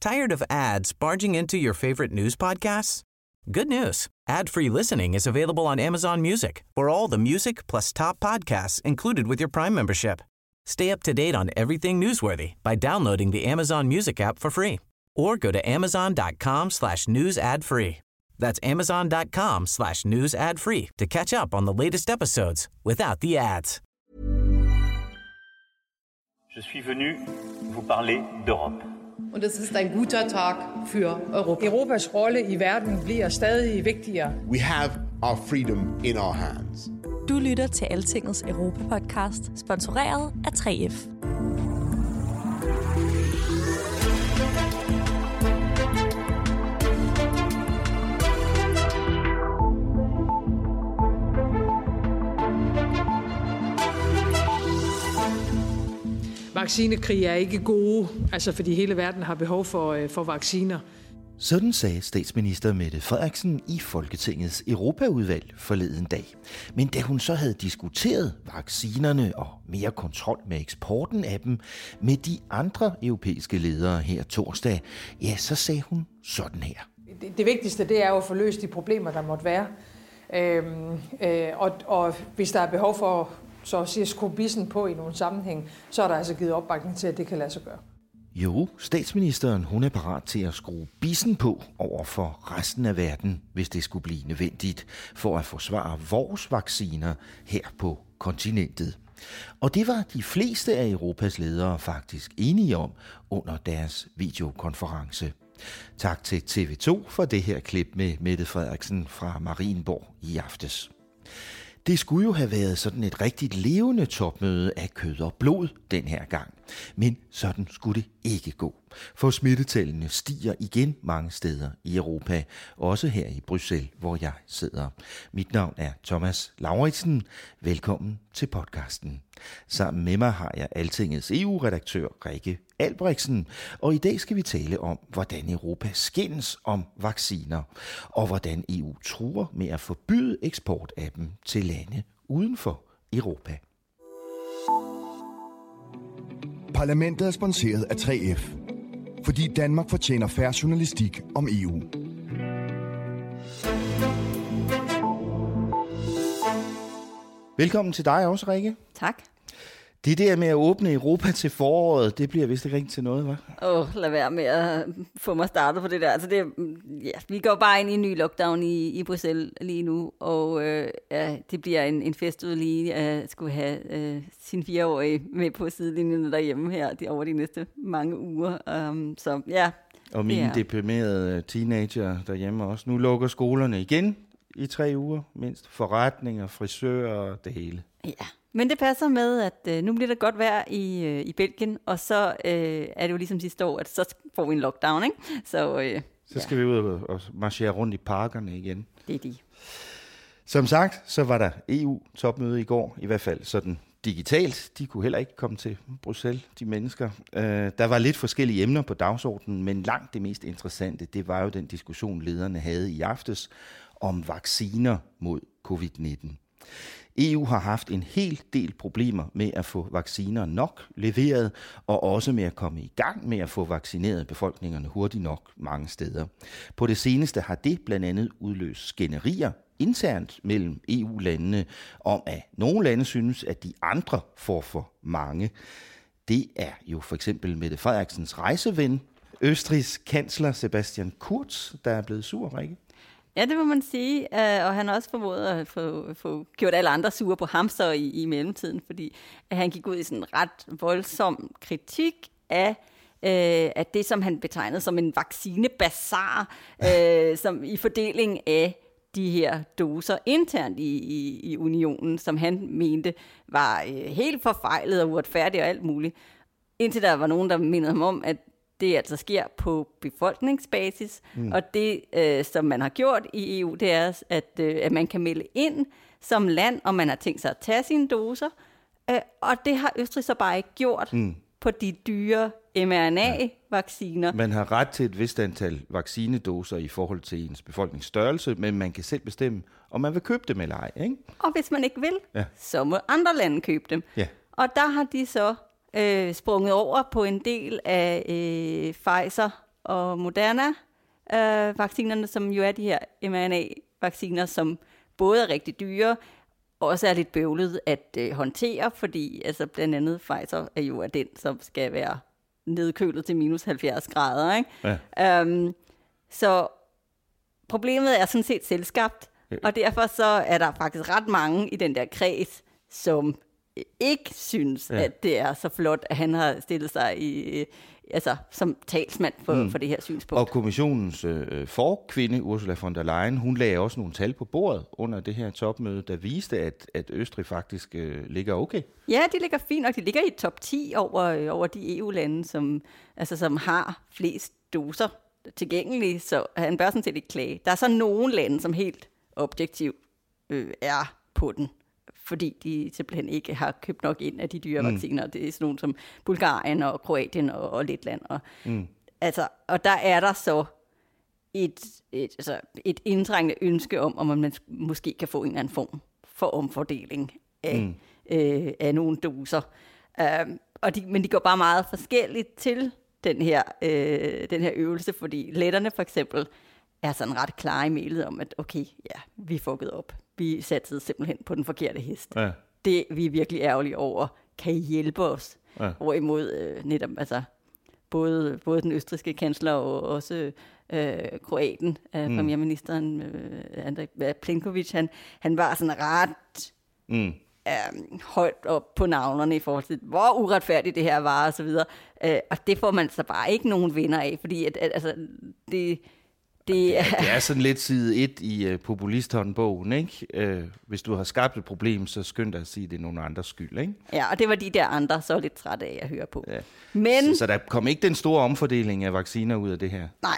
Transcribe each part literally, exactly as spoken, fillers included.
Tired of ads barging into your favorite news podcasts? Good news. Ad-free listening is available on Amazon Music for all the music plus top podcasts included with your Prime membership. Stay up to date on everything newsworthy by downloading the Amazon Music app for free or go to amazon.com slash news ad free. That's amazon.com slash news ad free to catch up on the latest episodes without the ads. Je suis venu vous parler d'Europe. Und es ist ein guter Tag für Europa. Europas rolle i verden bliver stadig vigtigere. We have our freedom in our hands. Du lytter til Altingets Europa-podcast, sponsoreret af tre F. Vaccinekrig er ikke gode, altså fordi hele verden har behov for, for vacciner. Sådan sagde statsminister Mette Frederiksen i Folketingets Europaudvalg forleden dag. Men da hun så havde diskuteret vaccinerne og mere kontrol med eksporten af dem med de andre europæiske ledere her torsdag, ja, så sagde hun sådan her. Det, det vigtigste, det er jo at få løst de problemer, der måtte være. Øhm, øh, og, og hvis der er behov for så at sige, skrue bissen på i nogle sammenhæng, så er der altså givet opbakning til, at det kan lade sig gøre. Jo, statsministeren hun er parat til at skrue bissen på over for resten af verden, hvis det skulle blive nødvendigt, for at forsvare vores vacciner her på kontinentet. Og det var de fleste af Europas ledere faktisk enige om under deres videokonference. Tak til T V to for det her klip med Mette Frederiksen fra Marienborg i aftes. Det skulle jo have været sådan et rigtigt levende topmøde af kød og blod den her gang. Men sådan skulle det ikke gå. For smittetallene stiger igen mange steder i Europa. Også her i Bruxelles, hvor jeg sidder. Mit navn er Thomas Lauritsen. Velkommen til podcasten. Sammen med mig har jeg Altingets E U-redaktør Rikke Albrechtsen. Og i dag skal vi tale om, hvordan Europa skændes om vacciner. Og hvordan E U truer med at forbyde eksport af dem til lande uden for Europa. Parlamentet er sponsoreret af tre F, fordi Danmark fortjener fair journalistik om E U. Velkommen til dig også, Rikke. Tak. Det der med at åbne Europa til foråret, det bliver vist ikke rigtig til noget, hva'? Åh, oh, lad være med at få mig startet på det der. Altså det, ja, vi går bare ind i en ny lockdown i, i Bruxelles lige nu, og øh, ja, det bliver en, en fest ud lige at skulle have øh, sin fireårige med på sidelinjen derhjemme her de, over de næste mange uger. Um, så ja. Og mine ja. deprimerede teenager derhjemme også. Nu lukker skolerne igen i tre uger, mindst forretninger, frisører og det hele. Ja. Men det passer med, at øh, nu bliver det godt vejr i, øh, i Belgien, og så øh, er det jo ligesom sidste år, at så får vi en lockdown, ikke? Så, øh, så skal ja. vi ud og, og marchere rundt i parkerne igen. Det er de. Som sagt, så var der E U-topmøde i går, i hvert fald sådan digitalt. De kunne heller ikke komme til Bruxelles, de mennesker. Øh, der var lidt forskellige emner på dagsordenen, men langt det mest interessante, det var jo den diskussion, lederne havde i aftes om vacciner mod covid nitten. E U har haft en hel del problemer med at få vacciner nok leveret, og også med at komme i gang med at få vaccineret befolkningerne hurtigt nok mange steder. På det seneste har det blandt andet udløst skænderier internt mellem E U-landene om, at nogle lande synes, at de andre får for mange. Det er jo for eksempel Mette Frederiksens rejseven, Østrigs kansler Sebastian Kurz, der er blevet sur, Rikke. Ja, det må man sige, og han har også formået at få, få gjort alle andre sure på ham så i, i mellemtiden, fordi han gik ud i sådan en ret voldsom kritik af, øh, af det, som han betegnede som en vaccinebazar, øh, som i fordeling af de her doser internt i, i, i unionen, som han mente var øh, helt forfejlet og uretfærdigt og alt muligt. Indtil der var nogen, der mindede ham om, at det altså sker på befolkningsbasis, mm. og det, øh, som man har gjort i E U, det er, at, øh, at man kan melde ind som land, om man har tænkt sig at tage sine doser, øh, og det har Østrig så bare ikke gjort mm. på de dyre mRNA-vacciner. Ja. Man har ret til et vist antal vaccinedoser i forhold til ens befolkningsstørrelse, men man kan selv bestemme, om man vil købe dem eller ej, ikke? Og hvis man ikke vil, ja. så må andre lande købe dem. Ja. Og der har de så øh, sprunget over på en del af øh, Pfizer og Moderna øh, vaccinerne, som jo er de her M R N A-vacciner, som både er rigtig dyre, og også er lidt bøvlet at øh, håndtere, fordi altså, blandt andet Pfizer er jo den, som skal være nedkølet til minus halvfjerds grader. Ikke? Ja. Um, så problemet er sådan set selvskabt, ja. Og derfor så er der faktisk ret mange i den der kreds, som ikke synes, ja. At det er så flot, at han har stillet sig i, altså, som talsmand for, mm. for det her synspunkt. Og kommissionens øh, forkvinde, Ursula von der Leyen, hun lagde også nogle tal på bordet under det her topmøde, der viste, at, at Østrig faktisk øh, ligger okay. Ja, de ligger fint, og de ligger i top ti over, over de E U-lande, som, altså, som har flest doser tilgængelige, så han bør sådan set ikke klage. Der er så nogle lande, som helt objektivt øh, er på den, fordi de simpelthen ikke har købt nok ind af de dyre mm. vacciner. Det er sådan nogle som Bulgarien og Kroatien og, og Letland. Og, mm. altså, og der er der så et, et, altså et indtrængende ønske om, om man måske kan få en eller anden form for omfordeling af, mm. øh, af nogle doser. Um, og de, men de går bare meget forskelligt til den her, øh, den her øvelse, fordi letterne for eksempel er sådan ret klare i mailet om, at okay, ja, vi er fucket op. Vi satte simpelthen på den forkerte hest. Ja. Det vi er virkelig ærgerlige over. Kan I hjælpe os? Ja. Hvorimod øh, netop, altså, både, både den østrigske kansler og også øh, kroaten, øh, mm. premierministeren øh, Andrej Plenković, han, han var sådan ret mm. øh, højt op på navnerne i forhold til, hvor uretfærdigt det her var, og så videre. Øh, og det får man så bare ikke nogen vinder af, fordi at, at, altså, det... Det er, det er sådan lidt side et i uh, populisthåndbogen, ikke? Uh, hvis du har skabt et problem, så skynd dig at sige, at det er nogen andres skyld, ikke? Ja, og det var de der andre, så lidt træt af at høre på. Ja. Men, så, så der kom ikke den store omfordeling af vacciner ud af det her? Nej,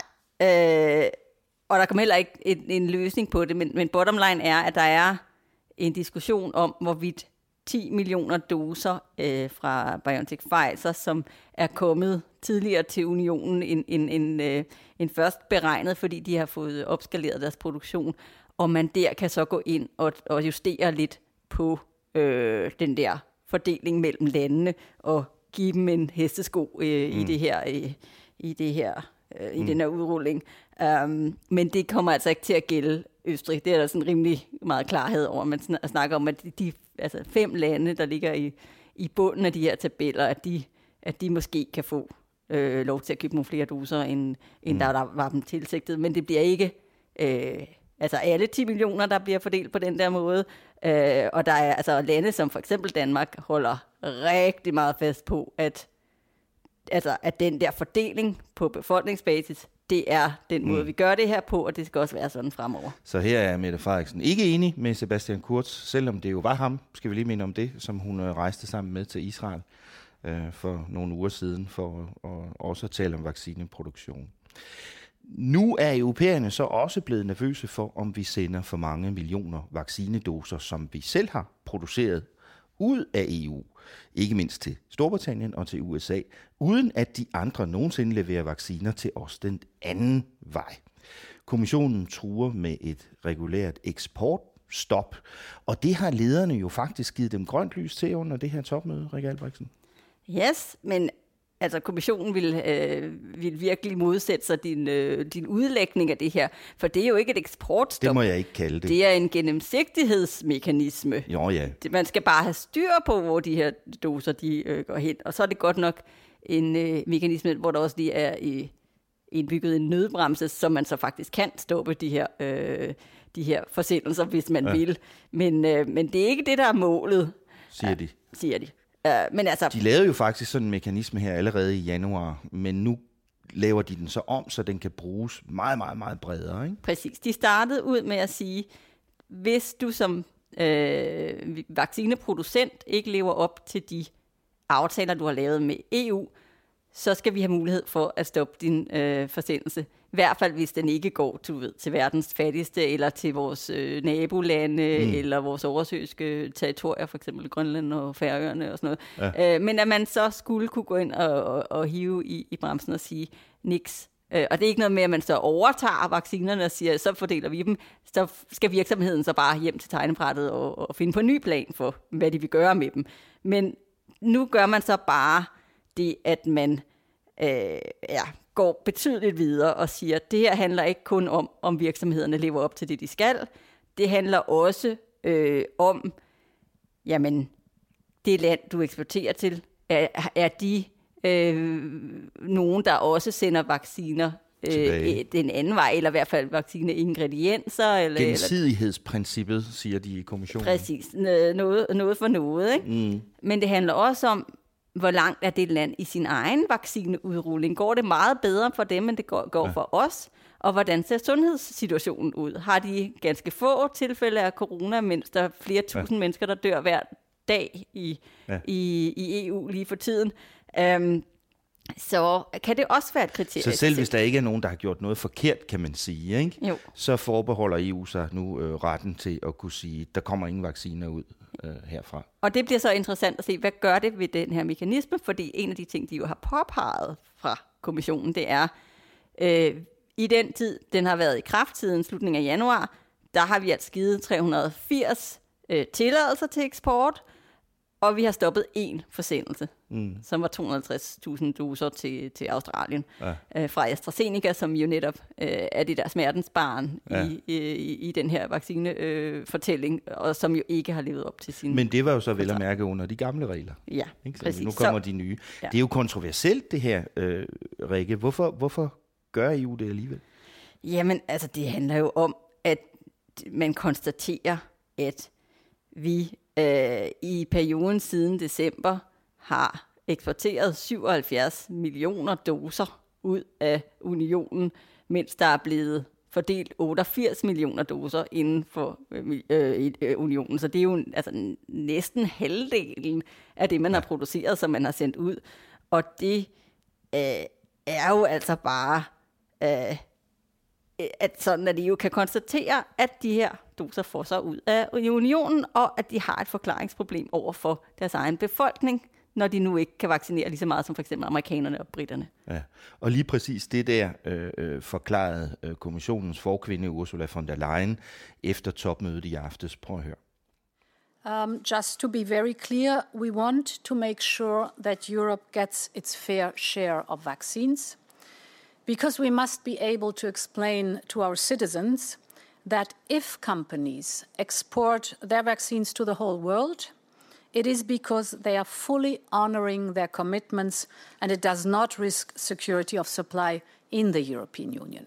øh, og der kom heller ikke en, en løsning på det, men, men bottom line er, at der er en diskussion om, hvorvidt ti millioner doser øh, fra BioNTech Pfizer, som er kommet tidligere til unionen end, end, end, øh, end først beregnet, fordi de har fået opskaleret deres produktion, og man der kan så gå ind og, og justere lidt på øh, den der fordeling mellem landene, og give dem en hestesko øh, mm. i det her, øh, i, det her øh, mm. i den her udrulling. Um, men det kommer altså ikke til at gælde Østrig. Det er der sådan rimelig meget klarhed over. Man snakker om, at de altså fem lande, der ligger i, i bunden af de her tabeller, at de, at de måske kan få øh, lov til at købe nogle flere doser, end, end mm. der, der var dem tilsigtet. Men det bliver ikke øh, altså alle ti millioner, der bliver fordelt på den der måde. Øh, og der er altså lande, som for eksempel Danmark, holder rigtig meget fast på, at, altså, at den der fordeling på befolkningsbasis, det er den måde, mm. vi gør det her på, og det skal også være sådan fremover. Så her er Mette Frederiksen ikke enig med Sebastian Kurz, selvom det jo var ham, skal vi lige minde om det, som hun rejste sammen med til Israel øh, for nogle uger siden, for at også tale om vaccineproduktion. Nu er europæerne så også blevet nervøse for, om vi sender for mange millioner vaccinedoser, som vi selv har produceret, ud af E U, ikke mindst til Storbritannien og til U S A, uden at de andre nogensinde leverer vacciner til os den anden vej. Kommissionen truer med et regulært eksportstop, og det har lederne jo faktisk givet dem grønt lys til under det her topmøde, Rikke Albrechtsen. Yes, men altså kommissionen vil, øh, vil virkelig modsætte sig din, øh, din udlægning af det her, for det er jo ikke et eksportstop. Det må jeg ikke kalde det. Det er en gennemsigtighedsmekanisme. Jo, ja. Det, man skal bare have styr på, hvor de her doser de, øh, går hen, og så er det godt nok en øh, mekanisme, hvor der også lige er øh, indbygget en nødbremse, så man så faktisk kan stoppe de her, øh, de her forsendelser, hvis man ja. vil. Men, øh, men det er ikke det, der er målet, siger de. Ja, siger de. Uh, men altså, de lavede jo faktisk sådan en mekanisme her allerede i januar, men nu laver de den så om, så den kan bruges meget, meget, meget bredere. Ikke? Præcis. De startede ud med at sige, hvis du som øh, vaccineproducent ikke lever op til de aftaler, du har lavet med E U, så skal vi have mulighed for at stoppe din øh, forsendelse. I hvert fald, hvis den ikke går du ved, til verdens fattigste, eller til vores øh, nabolande, mm. eller vores oversøiske territorier, for eksempel Grønland og Færøerne og sådan noget. Ja. Øh, men at man så skulle kunne gå ind og, og, og hive i, i bremsen og sige, niks. Øh, og det er ikke noget med, at man så overtager vaccinerne og siger, så fordeler vi dem. Så skal virksomheden så bare hjem til tegnebrættet og, og finde på en ny plan for, hvad de vil gøre med dem. Men nu gør man så bare det, at man øh, ja, går betydeligt videre og siger, at det her handler ikke kun om, om virksomhederne lever op til det, de skal. Det handler også øh, om, jamen, det land, du eksporterer til, er, er de øh, nogen, der også sender vacciner øh, den anden vej, eller i hvert fald vaccineingredienser. Eller, Gensidighedsprincippet, siger de i kommissionen. Præcis, noget, noget for noget. Ikke? Mm. Men det handler også om, hvor langt er det land i sin egen vaccineudrulling. Går det meget bedre for dem, end det går, går ja. for os? Og hvordan ser sundhedssituationen ud? Har de ganske få tilfælde af corona, mens der er flere tusind ja. mennesker, der dør hver dag i, ja. i, i E U lige for tiden? Um, så kan det også være et kriterie. Så selv hvis der ikke er nogen, der har gjort noget forkert, kan man sige, ikke? Jo. Så forbeholder E U sig nu øh, retten til at kunne sige, der kommer ingen vacciner ud øh, herfra. Og det bliver så interessant at se, hvad gør det ved den her mekanisme? Fordi en af de ting, de jo har påpeget fra kommissionen, det er, øh, i den tid, den har været i kraft siden slutningen af januar, der har vi altså givet tre hundrede og firs øh, tilladelser til eksport, og vi har stoppet én forsendelse, mm. som var to hundrede og halvtreds tusind doser til, til Australien, ja. øh, fra AstraZeneca, som jo netop øh, er det der smertensbarn ja. i, i, i den her vaccinefortælling, øh, og som jo ikke har levet op til sin... Men det var jo så vel at mærke under de gamle regler. Ja, ikke? Så præcis. Nu kommer så, de nye. Ja. Det er jo kontroversielt, det her, øh, Rikke. Hvorfor, hvorfor gør E U det alligevel? Jamen, altså det handler jo om, at man konstaterer, at vi øh, i perioden siden december har eksporteret syvoghalvfjerds millioner doser ud af unionen, mens der er blevet fordelt otteogfirs millioner doser inden for øh, øh, unionen. Så det er jo altså, næsten halvdelen af det, man har produceret, som man har sendt ud. Og det øh, er jo altså bare... Øh, at sådan at de jo kan konstatere, at de her doser får sig ud af unionen, og at de har et forklaringsproblem over for deres egen befolkning, når de nu ikke kan vaccinere lige så meget som for eksempel amerikanerne og britterne. Ja, og lige præcis det der øh, forklarede øh, kommissionens forkvinde Ursula von der Leyen efter topmødet i aftes. Prøv at høre. Um, just to be very clear, we want to make sure that Europe gets its fair share of vaccines. Because we must be able to explain to our citizens that if companies export their vaccines to the whole world, it is because they are fully honoring their commitments and it does not risk security of supply in the European Union.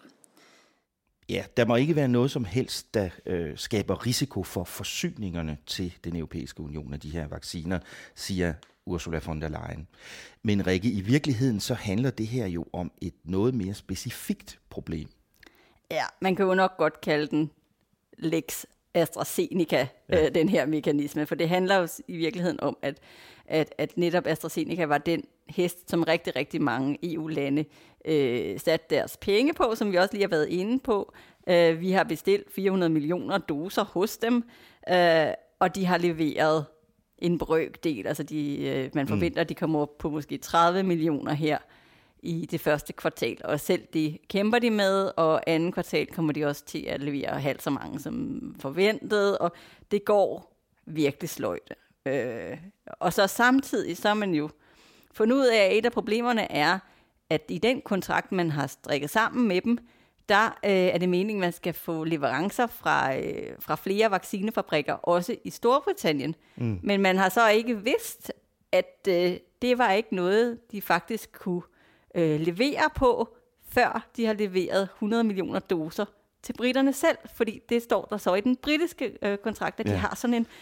Ja, der må ikke være noget som helst, der øh, skaber risiko for forsyningerne til den europæiske union af de her vacciner, siger Ursula von der Leyen. Men Rikke, i virkeligheden så handler det her jo om et noget mere specifikt problem. Ja, man kan jo nok godt kalde den Lex AstraZeneca, ja. øh, den her mekanisme, for det handler jo i virkeligheden om, at, at, at netop AstraZeneca var den hest, som rigtig, rigtig mange E U-lande øh, satte deres penge på, som vi også lige har været inde på. Øh, vi har bestilt fire hundrede millioner doser hos dem, øh, og de har leveret en brøkdel, altså de, øh, man forventer, mm. at de kommer op på måske tredive millioner her i det første kvartal, og selv det kæmper de med, og anden kvartal kommer de også til at levere halvt så mange som forventet, og det går virkelig sløjt. Øh, og så samtidig, så er man jo fundet ud af, at et af problemerne er, at i den kontrakt, man har strikket sammen med dem, der øh, er det meningen, at man skal få leverancer fra, øh, fra flere vaccinefabrikker, også i Storbritannien. Mm. Men man har så ikke vidst, at øh, det var ikke noget, de faktisk kunne øh, levere på, før de har leveret hundrede millioner doser til britterne selv. Fordi det står der så i den britiske øh, kontrakt, at ja. de har sådan en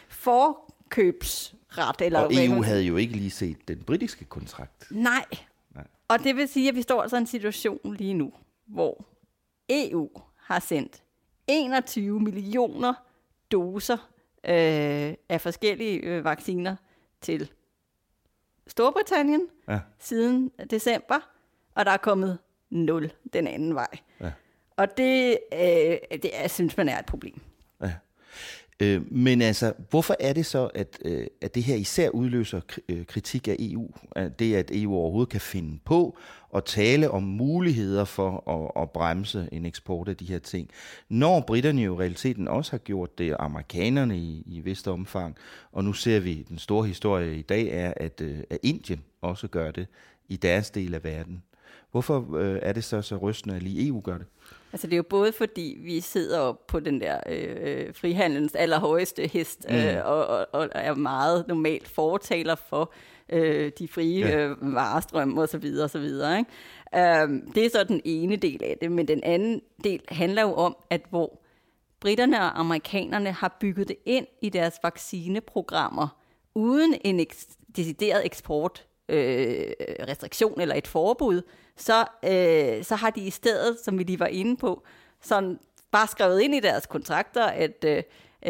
forkøbsret. Eller og E U havde jo ikke lige set den britiske kontrakt. Nej. Nej. Og det vil sige, at vi står altså i en situation lige nu, hvor E U har sendt enogtyve millioner doser øh, af forskellige øh, vacciner til Storbritannien ja. siden december, og der er kommet nul den anden vej. Ja. Og det, øh, det jeg synes man er et problem. Ja. Øh, men altså, hvorfor er det så, at, øh, at det her især udløser kritik af E U? At det, at E U overhovedet kan finde på at tale om muligheder for at, at bremse en eksport af de her ting, når britterne jo i realiteten også har gjort det, amerikanerne i, i vist omfang, og nu ser vi, den store historie i dag er, at, øh, at Indien også gør det i deres del af verden. Hvorfor øh, er det så så rystende, at lige E U gør det? Altså det er jo både fordi, vi sidder op på den der øh, frihandelens allerhøjeste hest, mm. øh, og, og, og er meget normalt fortaler for øh, de frie ja. øh, varestrømme og så videre og så videre. Ikke? Um, det er så den ene del af det, men den anden del handler jo om, at hvor britterne og amerikanerne har bygget det ind i deres vaccineprogrammer, uden en eks- decideret eksport øh, restriktion eller et forbud, så, øh, så har de i stedet, som vi lige var inde på, sådan bare skrevet ind i deres kontrakter, at, øh,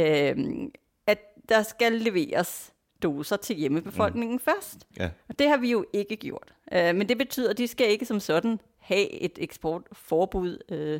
at der skal leveres doser til hjemmebefolkningen mm. først. Ja. Og det har vi jo ikke gjort. Øh, men det betyder, at de skal ikke som sådan have et eksportforbud, øh,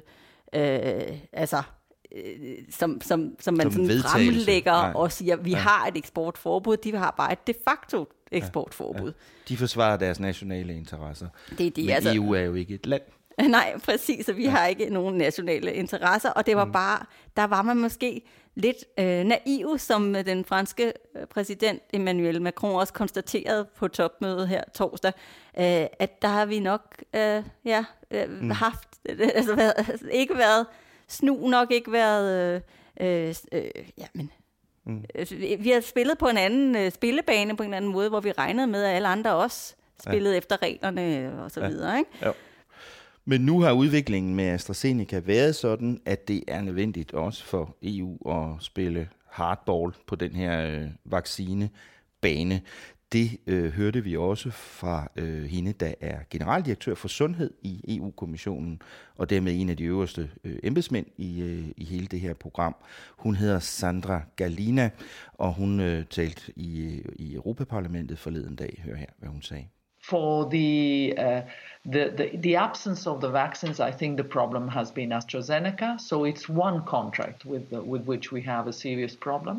øh, altså øh, som, som, som man som sådan fremlægger Nej. og siger, at vi ja. har et eksportforbud. De har bare et de facto eksportforbud. Ja. Ja. De forsvarer deres nationale interesser. Det er de, men altså, E U er jo ikke et land. Nej, præcis, og vi ja. har ikke nogen nationale interesser, og det var mm. bare, der var man måske lidt øh, naiv, som den franske præsident Emmanuel Macron også konstaterede på topmødet her torsdag, øh, at der har vi nok øh, ja, øh, mm. haft, øh, altså, været, altså ikke været snu, nok ikke været, øh, øh, ja, men mm. øh, vi har spillet på en anden øh, spillebane på en anden måde, hvor vi regnede med, at alle andre også spillede ja. efter reglerne og så ja. videre, ikke? Ja. Men nu har udviklingen med AstraZeneca været sådan, at det er nødvendigt også for E U at spille hardball på den her øh, vaccinebane. Det øh, hørte vi også fra øh, hende, der er generaldirektør for sundhed i E U-kommissionen, og dermed en af de øverste øh, embedsmænd i, øh, i hele det her program. Hun hedder Sandra Gallina, og hun øh, talte i, i Europaparlamentet forleden dag. Hør her, hvad hun sagde. For the, uh, the, the, the absence of the vaccines, I think the problem has been AstraZeneca. So it's one contract with, the, with which we have a serious problem.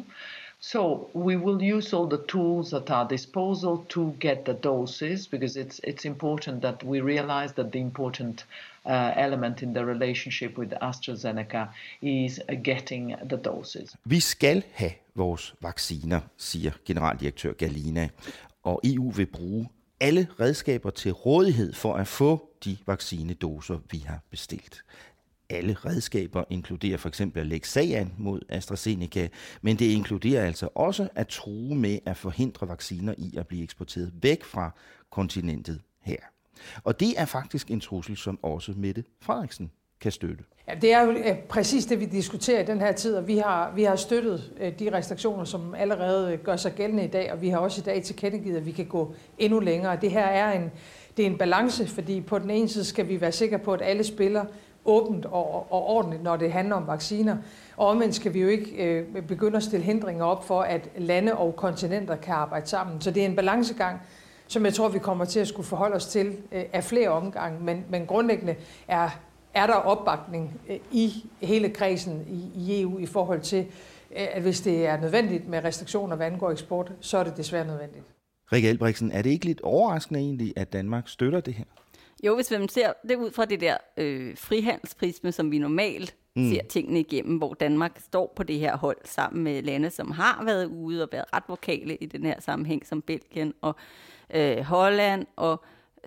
So we will use all the tools at our disposal to get the doses, because it's, it's important that we realize that the important uh, element in the relationship with AstraZeneca is uh, getting the doses. Vi skal have vores vacciner, siger generaldirektør Gallina, og E U vil bruge alle redskaber til rådighed for at få de vaccinedoser, vi har bestilt. Alle redskaber inkluderer for eksempel at lægge sag an mod AstraZeneca, men det inkluderer altså også at true med at forhindre vacciner i at blive eksporteret væk fra kontinentet her. Og det er faktisk en trussel, som også Mette Frederiksen kan støtte. Ja, det er jo præcis det, vi diskuterer i den her tid, og vi har, vi har støttet de restriktioner, som allerede gør sig gældende i dag, og vi har også i dag tilkendegivet, at vi kan gå endnu længere. Det her er en, det er en balance, fordi på den ene side skal vi være sikre på, at alle spiller åbent og, og ordentligt, når det handler om vacciner. Og omvendt skal vi jo ikke øh, begynde at stille hindringer op for, at lande og kontinenter kan arbejde sammen. Så det er en balancegang, som jeg tror, vi kommer til at skulle forholde os til øh, af flere omgange, men, men grundlæggende er er der opbakning i hele kredsen i, i E U i forhold til, at hvis det er nødvendigt med restriktioner, hvad angår eksport, så er det desværre nødvendigt. Rikke Albrechtsen, er det ikke lidt overraskende egentlig, at Danmark støtter det her? Jo, hvis man ser det ud fra det der øh, frihandelsprisme, som vi normalt mm. ser tingene igennem, hvor Danmark står på det her hold sammen med lande, som har været ude og været ret vokale i den her sammenhæng, som Belgien og øh, Holland og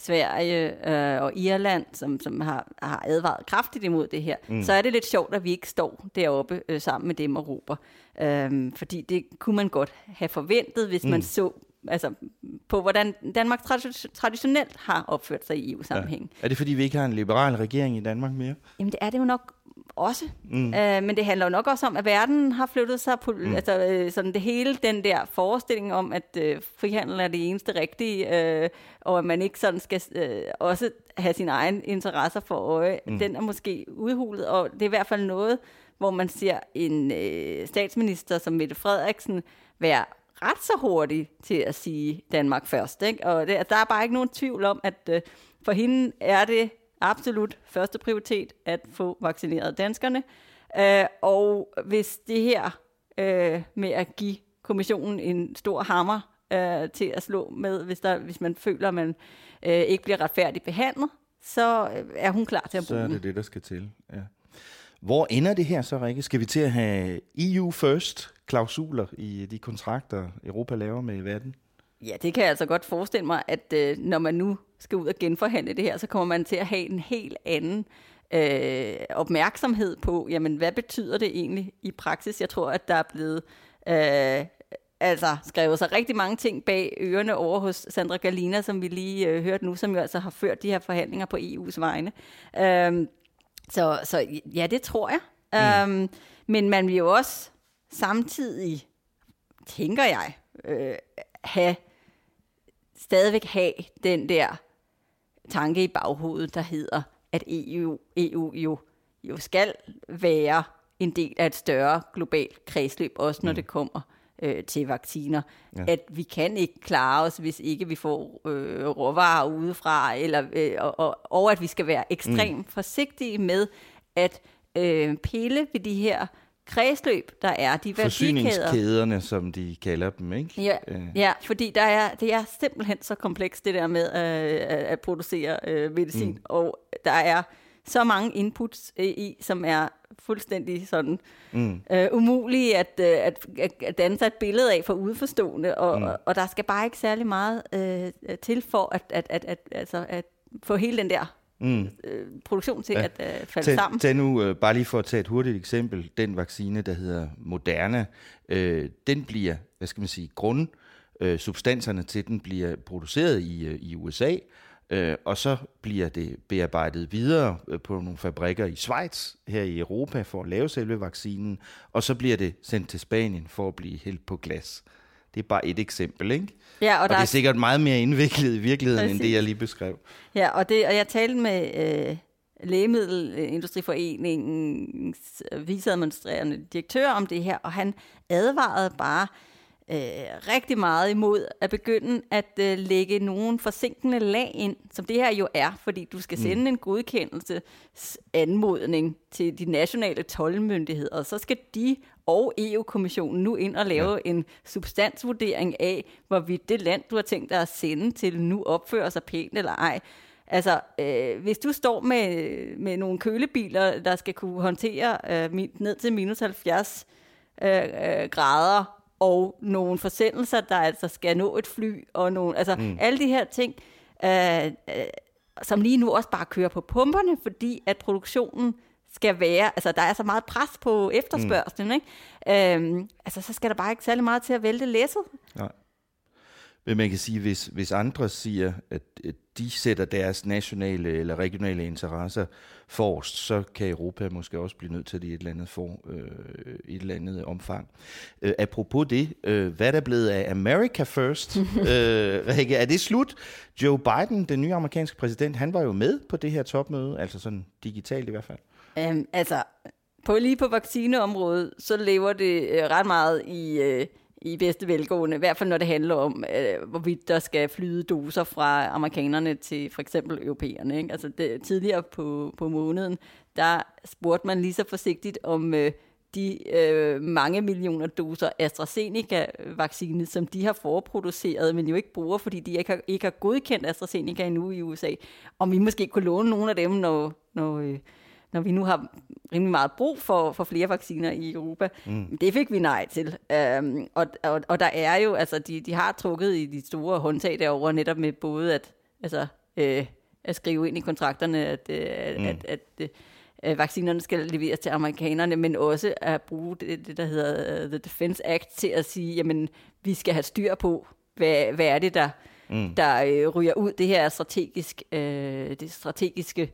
Sverige øh, og Irland, som, som har, har advaret kraftigt imod det her, mm. så er det lidt sjovt, at vi ikke står deroppe øh, sammen med dem og råber. Øhm, fordi det kunne man godt have forventet, hvis mm. man så altså, på, hvordan Danmark trad- traditionelt har opført sig i E U-sammenhæng. Ja. Er det, fordi vi ikke har en liberal regering i Danmark mere? Jamen, det er det jo nok også. Mm. Øh, men det handler jo nok også om, at verden har flyttet sig på, mm. altså øh, sådan det hele, den der forestilling om, at øh, frihandel er det eneste rigtige, øh, og at man ikke sådan skal øh, også have sine egne interesser for øje, mm. den er måske udhulet, og det er i hvert fald noget, hvor man ser en øh, statsminister som Mette Frederiksen være ret så hurtig til at sige Danmark først, ikke? Og det, der er bare ikke nogen tvivl om, at øh, for hende er det absolut første prioritet at få vaccineret danskerne. Øh, og hvis det her øh, med at give kommissionen en stor hammer øh, til at slå med, hvis, der, hvis man føler, at man øh, ikke bliver retfærdigt behandlet, så er hun klar til at bruge den. Så er det det, der skal til, ja. Hvor ender det her så, Rikke? Skal vi til at have E U first klausuler i de kontrakter, Europa laver med verden? Ja, det kan jeg altså godt forestille mig, at øh, når man nu skal ud og genforhandle det her, så kommer man til at have en helt anden øh, opmærksomhed på, jamen hvad betyder det egentlig i praksis? Jeg tror, at der er blevet øh, altså skrevet sig rigtig mange ting bag ørerne over hos Sandra Gallina, som vi lige øh, hørte nu, som jo altså har ført de her forhandlinger på E U's vegne. Øh, så, så ja, det tror jeg. Mm. Øh, men man vil jo også samtidig, tænker jeg, øh, have stadigvæk have den der tanke i baghovedet, der hedder, at E U, E U jo, jo skal være en del af et større globalt kredsløb, også når mm. det kommer øh, til vacciner. Ja. At vi kan ikke klare os, hvis ikke vi får øh, råvarer udefra, eller, øh, og, og, og at vi skal være ekstremt mm. forsigtige med at øh, pille ved de her kredsløb, der er, de værdikæder. Forsyningskæderne, som de kalder dem, ikke? Ja, øh. ja, fordi der er, det er simpelthen så komplekst, det der med øh, at producere øh, medicin, mm. og der er så mange inputs øh, i, som er fuldstændig sådan mm. øh, umulige at, øh, at, at danne sig et billede af for udeforstående, og, mm. og, og der skal bare ikke særlig meget øh, til for at, at, at, at, altså, at få hele den der Mm. Øh, produktion til ja. at øh, falde tag, sammen. Tag nu, øh, bare lige for at tage et hurtigt eksempel, den vaccine, der hedder Moderna, øh, den bliver, hvad skal man sige, grundsubstanserne øh, til den bliver produceret i, øh, i U S A, øh, og så bliver det bearbejdet videre øh, på nogle fabrikker i Schweiz, her i Europa, for at lave selve vaccinen, og så bliver det sendt til Spanien for at blive hældt på glas. Det er bare et eksempel, ikke? Ja, og, og der det er sikkert meget mere indviklet i virkeligheden, præcis. end det, jeg lige beskrev. Ja, og, det, og jeg talte med øh, Lægemiddelindustriforeningens viceadministrerende direktør om det her, og han advarede bare øh, rigtig meget imod at begynde at øh, lægge nogle forsinkende lag ind, som det her jo er, fordi du skal sende mm. en godkendelsesanmodning til de nationale toldmyndigheder, og så skal de og E U-kommissionen nu ind og lave ja. en substansvurdering af, hvorvidt det land, du har tænkt dig at sende til, nu opfører sig pænt eller ej. Altså, øh, hvis du står med, med nogle kølebiler, der skal kunne håndtere øh, ned til minus halvfjerds øh, øh, grader, og nogle forsendelser, der altså skal nå et fly, og nogle, altså mm. alle de her ting, øh, øh, som lige nu også bare kører på pumperne, fordi at produktionen skal være, altså der er så meget pres på efterspørgslen, mm. ikke? Øhm, altså så skal der bare ikke særlig meget til at vælte læsset. Nej. Men man kan sige, hvis, hvis andre siger, at, at de sætter deres nationale eller regionale interesser forrest, så kan Europa måske også blive nødt til det i et eller andet, for, øh, et eller andet omfang. Øh, apropos det, øh, hvad er der blevet af America First? øh, Rikke, er det slut? Joe Biden, den nye amerikanske præsident, han var jo med på det her topmøde, altså sådan digitalt i hvert fald. Um, altså, på, lige på vaccineområdet, så lever det øh, ret meget i, øh, i bedste velgående, i hvert fald når det handler om, øh, hvorvidt der skal flyde doser fra amerikanerne til for eksempel europæerne. Ikke? Altså det, tidligere på, på måneden, der spurgte man lige så forsigtigt om øh, de øh, mange millioner doser AstraZeneca-vaccine, som de har forproduceret, men jo ikke bruger, fordi de ikke har, ikke har godkendt AstraZeneca endnu i U S A. Om vi måske kunne låne nogle af dem, når... når øh, når vi nu har rimelig meget brug for, for flere vacciner i Europa. Mm. Det fik vi nej til. Um, og, og, og der er jo, altså de, de har trukket i de store håndtag derovre, netop med både at, altså, øh, at skrive ind i kontrakterne, at, øh, mm. at, at, at øh, vaccinerne skal leveres til amerikanerne, men også at bruge det, det der hedder uh, The Defense Act til at sige, jamen vi skal have styr på, hvad, hvad er det, der, mm. der øh, ryger ud. Det her er strategisk, øh, det strategiske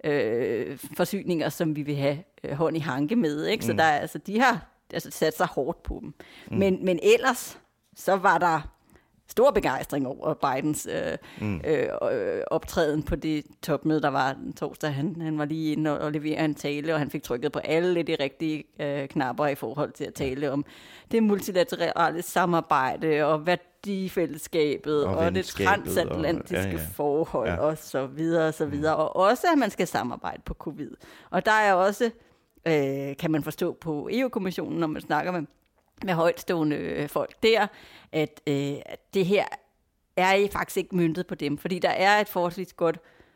Øh, forsyninger, som vi vil have øh, hånd i hanke med, ikke? Så mm. der, altså, de har altså, sat sig hårdt på dem. Mm. Men, men ellers, så var der stor begejstring over Bidens øh, mm. øh, optræden på det topmøde, der var den torsdag. Han, han var lige inde og, og levere en tale, og han fik trykket på alle de rigtige øh, knapper i forhold til at tale om det multilaterale samarbejde, og værdifællesskabet, og, og det transatlantiske og, ja, ja. forhold, ja. og så videre, og så videre. Og også, at man skal samarbejde på covid. Og der er også, øh, kan man forstå på E U-kommissionen, når man snakker med med højtstående folk der, at øh, det her er faktisk ikke møntet på dem, fordi der er et forholdsvis godt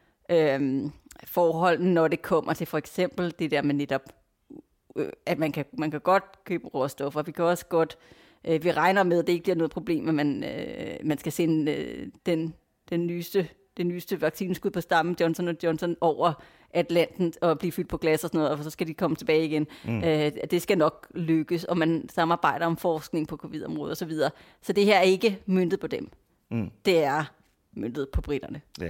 øh, forhold, når det kommer til for eksempel det der med netop, øh, at man kan, man kan godt købe råstoffer, vi kan også godt øh, vi regner med, at det ikke bliver noget problem, at man, øh, man skal sende øh, den, den nyeste, det nyeste vaccineskud på stammen, Johnson og Johnson, over Atlanten og blive fyldt på glas og sådan noget, og så skal de komme tilbage igen. Mm. Øh, det skal nok lykkes, og man samarbejder om forskning på covid-området og så videre. Så det her er ikke møntet på dem. Mm. Det er møntet på briterne. Ja.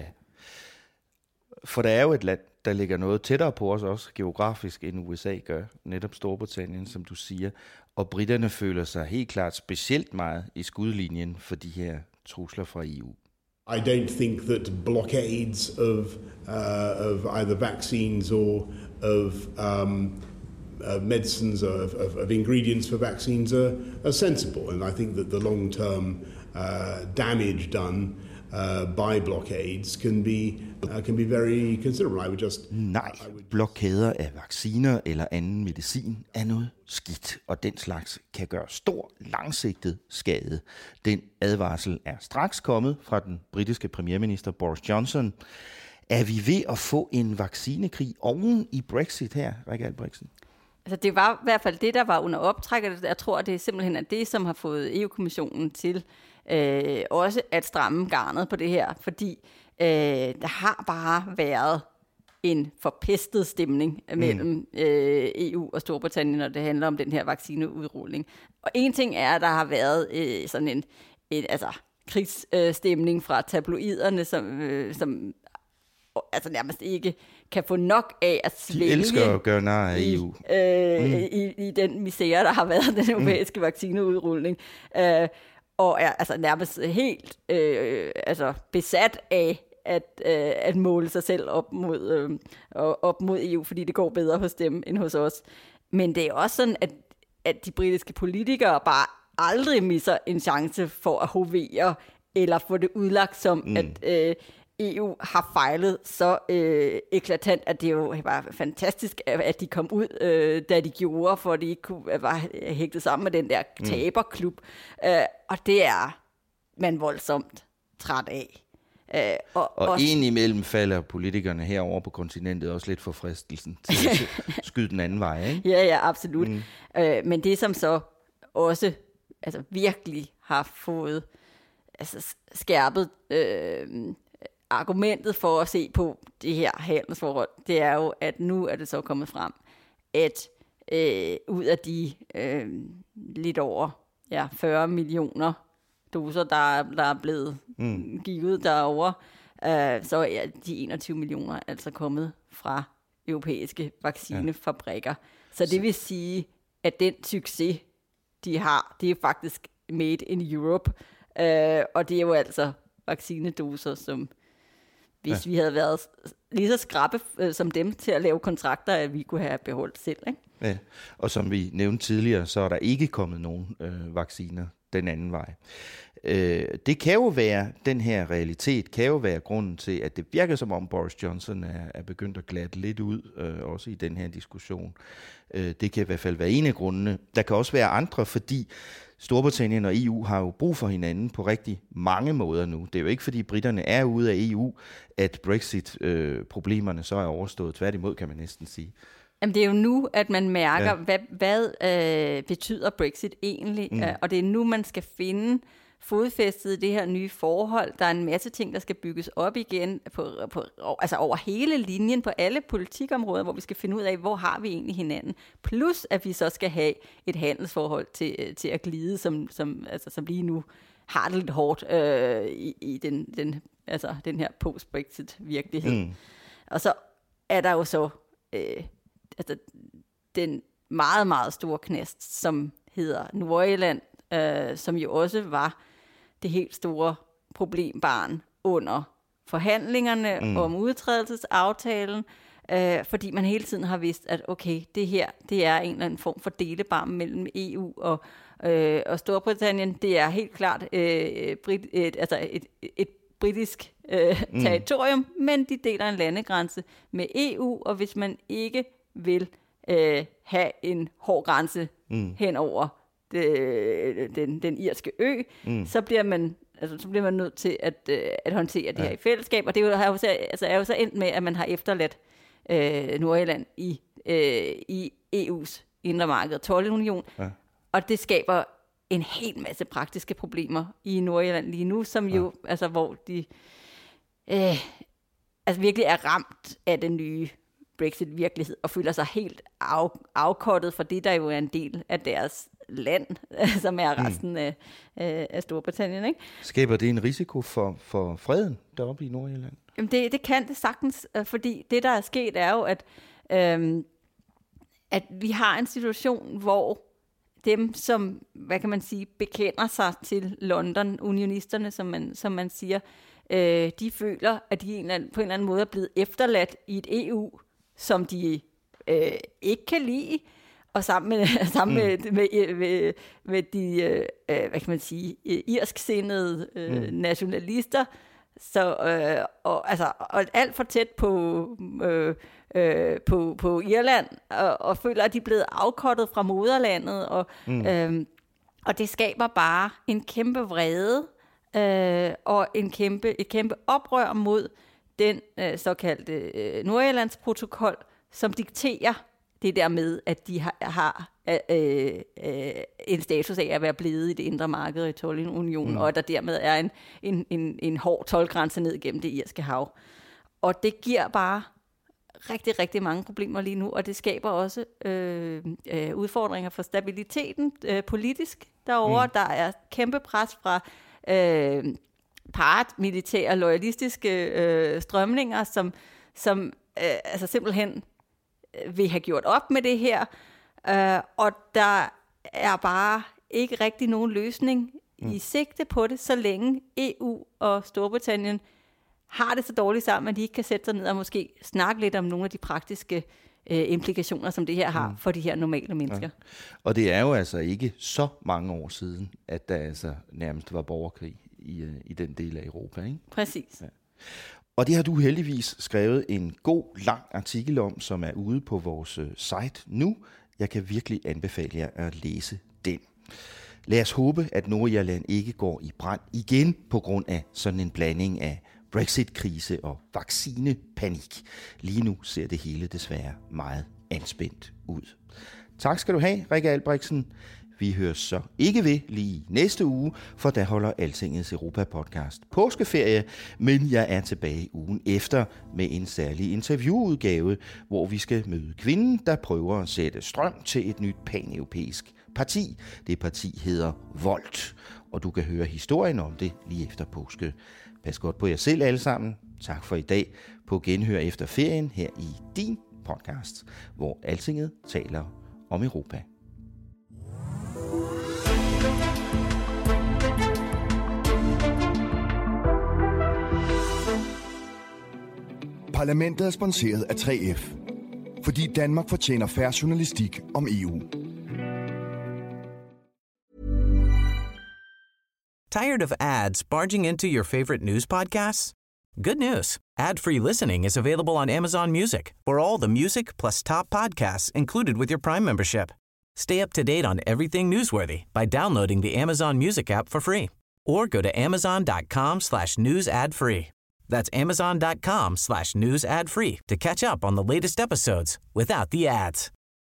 For der er jo et land, der ligger noget tættere på os også geografisk, end U S A gør, netop Storbritannien, som du siger. Og briterne føler sig helt klart specielt meget i skudlinjen for de her trusler fra E U. I don't think that blockades of uh, of either vaccines or of um, uh, medicines or of, of, of ingredients for vaccines are, are sensible, and I think that the long-term uh, damage done uh, by blockades can be uh, can be very considerable. I would just Nej, blokader af vacciner eller anden medicin er noget skidt, og den slags kan gøre stor langsigtet skade. Den advarsel er straks kommet fra den britiske premierminister Boris Johnson. Er vi ved at få en vaccinekrig oven i Brexit her, Rikke Albrechtsen? Altså det var i hvert fald det, der var under optrækket. Jeg tror, det er simpelthen at det, som har fået E U-kommissionen til øh, også at stramme garnet på det her, fordi øh, der har bare været en forpestet stemning mellem mm. øh, E U og Storbritannien, når det handler om den her vaccineudrulling. Og en ting er, at der har været øh, sådan en, en altså, krigsstemning fra tabloiderne, som, øh, som altså nærmest ikke kan få nok af at svælge. De elsker at gøre nar af E U. I, øh, mm. i, i den misære, der har været den europæiske mm. vaccineudrulning. Øh, og er altså nærmest helt øh, altså besat af at, øh, at måle sig selv op mod, øh, op mod E U, fordi det går bedre hos dem end hos os. Men det er også sådan, at, at de britiske politikere bare aldrig misser en chance for at hovere, eller få det udlagt som, mm. at øh, E U har fejlet så øh, eklatant, at det jo var fantastisk, at de kom ud, øh, da de gjorde, for at de ikke kunne, var hægtet sammen med den der taberklub. Mm. Øh, og det er man voldsomt træt af. Øh, og og også, indimellem falder politikerne herover på kontinentet også lidt for fristelsen til at skyde den anden vej, ikke? Ja, ja, absolut. Mm. Øh, men det, som så også altså, virkelig har fået altså, skærpet øh, argumentet for at se på det her handelsforhold, det er jo, at nu er det så kommet frem, at øh, ud af de øh, lidt over ja, fyrre millioner doser, der, der er blevet mm. givet derovre, øh, så er de enogtyve millioner altså kommet fra europæiske vaccinefabrikker. Ja. Så det vil sige, at den succes, de har, det er faktisk made in Europe, øh, og det er jo altså vaccinedoser, som hvis ja. vi havde været lige så skrappe øh, som dem til at lave kontrakter, at vi kunne have beholdt selv. Ikke? Ja, og som vi nævnte tidligere, så er der ikke kommet nogen øh, vacciner den anden vej. Øh, det kan jo være, den her realitet kan jo være grunden til, at det virker som om Boris Johnson er, er begyndt at glatte lidt ud, øh, også i den her diskussion. Øh, det kan i hvert fald være en af grundene. Der kan også være andre, fordi Storbritannien og E U har jo brug for hinanden på rigtig mange måder nu. Det er jo ikke, fordi britterne er ude af E U, at Brexit-problemerne øh, så er overstået. Tværtimod, kan man næsten sige. Jamen, det er jo nu, at man mærker, ja. hvad, hvad øh, betyder Brexit egentlig, mm. og det er nu, man skal finde fodfæstet i det her nye forhold. Der er en masse ting, der skal bygges op igen, på, på, altså over hele linjen på alle politikområder, hvor vi skal finde ud af, hvor har vi egentlig hinanden. Plus, at vi så skal have et handelsforhold til, til at glide, som, som, altså, som lige nu har det lidt hårdt øh, i, i den, den, altså, den her post-Brexit-virkelighed. Mm. Og så er der jo så øh, altså, den meget, meget store knast, som hedder Nordirland, øh, som jo også var det helt store problembarn under forhandlingerne mm. om udtrædelsesaftalen, øh, fordi man hele tiden har vidst, at okay, det her, det er en eller anden form for delebarm mellem E U og, øh, og Storbritannien. Det er helt klart øh, Brit, et, altså et, et britisk øh, mm. territorium, men de deler en landegrænse med E U, og hvis man ikke vil øh, have en hård grænse mm. hen over det, den, den irske ø, mm. så bliver man altså så bliver man nødt til at, øh, at håndtere det ja. her i fællesskab, og det er jo, jo så, altså, er jo så endt med, at man har efterladt øh, Nordirland i, øh, i E U's indre marked og toldunion, ja. og det skaber en hel masse praktiske problemer i Nordirland lige nu, som jo, ja. altså hvor de øh, altså virkelig er ramt af den nye Brexit-virkelighed, og føler sig helt af, afkortet fra det, der jo er en del af deres land, som er resten mm. af, af Storbritannien. Ikke? Skaber det en risiko for, for freden deroppe i Nordirland? Jamen det, det kan det sagtens, fordi det, der er sket, er jo, at, øhm, at vi har en situation, hvor dem, som, hvad kan man sige, bekender sig til London-unionisterne, som man, som man siger, øh, de føler, at de en eller anden, på en eller anden måde er blevet efterladt i et E U, som de øh, ikke kan lide, og sammen med, sammen mm. med, med, med, med de, øh, hvad kan man sige, irsksindede øh, mm. nationalister, så, øh, og, altså, og alt for tæt på, øh, øh, på, på Irland, og, og føler, at de er blevet afkortet fra moderlandet, og, mm. øh, og det skaber bare en kæmpe vrede, øh, og en kæmpe, et kæmpe oprør mod den øh, såkaldte øh, Nordirlandsprotokol, som dikterer det der med, at de har, har øh, øh, en status af at være blevet i det indre marked og i toldunionen, mm. og at der dermed er en, en, en, en hård toldgrænse ned gennem det irske hav. Og det giver bare rigtig, rigtig mange problemer lige nu, og det skaber også øh, øh, udfordringer for stabiliteten øh, politisk derovre. Mm. Der er kæmpe pres fra øh, paramilitære, loyalistiske øh, strømninger, som, som øh, altså simpelthen vil have gjort op med det her, øh, og der er bare ikke rigtig nogen løsning mm. i sigte på det, så længe E U og Storbritannien har det så dårligt sammen, at de ikke kan sætte sig ned og måske snakke lidt om nogle af de praktiske øh, implikationer, som det her har mm. for de her normale mennesker. Ja. Og det er jo altså ikke så mange år siden, at der altså nærmest var borgerkrig i, øh, i den del af Europa, ikke? Præcis. Ja. Og det har du heldigvis skrevet en god, lang artikel om, som er ude på vores site nu. Jeg kan virkelig anbefale jer at læse den. Lad os håbe, at Nordirland ikke går i brand igen på grund af sådan en blanding af Brexit-krise og vaccinepanik. Lige nu ser det hele desværre meget anspændt ud. Tak skal du have, Rikke Albrechtsen. Vi høres så ikke ved lige næste uge, for der holder Altingets Europa-podcast påskeferie, men jeg er tilbage ugen efter med en særlig interviewudgave, hvor vi skal møde kvinden, der prøver at sætte strøm til et nyt paneuropæisk parti. Det parti hedder Volt, og du kan høre historien om det lige efter påske. Pas godt på jer selv alle sammen. Tak for i dag. På genhør efter ferien her i din podcast, hvor Altinget taler om Europa. Parlamentet er sponsoreret af tre F, fordi Danmark fortjener fair journalistik om E U. Tired of ads barging into your favorite news podcasts? Good news. Ad-free listening is available on Amazon Music for all the music plus top podcasts included with your Prime membership. Stay up to date on everything newsworthy by downloading the Amazon Music app for free or go to amazon.com slash news ad free. That's amazon.com slash news ad free to catch up on the latest episodes without the ads.